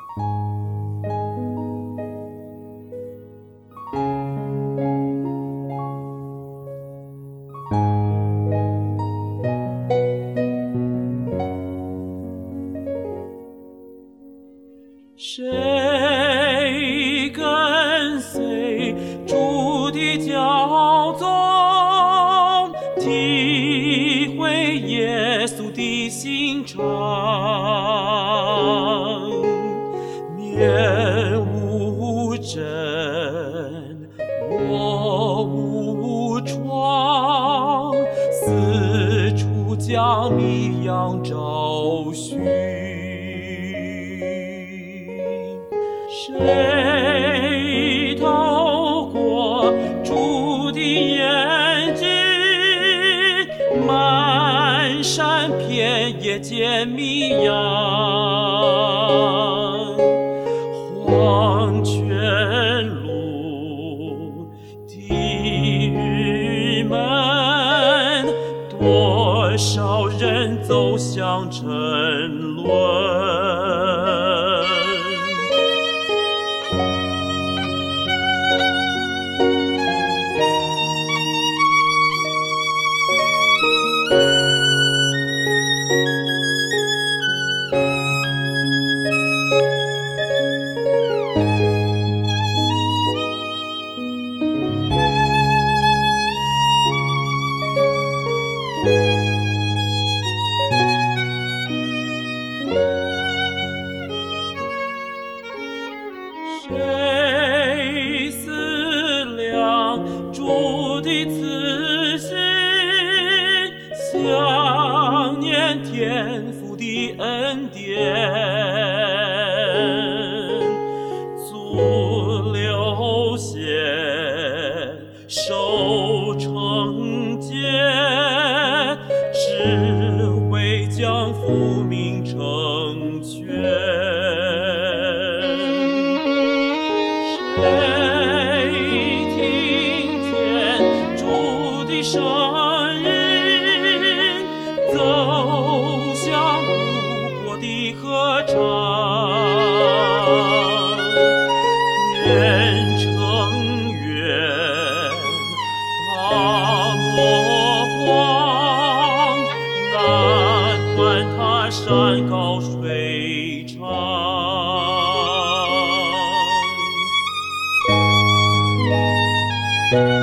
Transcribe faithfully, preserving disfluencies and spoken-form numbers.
谁跟随主的教宗，体会耶稣的心肠，面无真，我无闯，四处将迷羊找寻。谁透过主的眼睛，漫山遍野见迷羊，黄泉路，地狱门，多少人走向沉沦。谁思量主的慈心，想念天父的恩典，足流血，受惩戒，只为将福民成全。谁听见主的声音，走向无国的歌唱，愿成愿，大魔荒，难管他山高水长。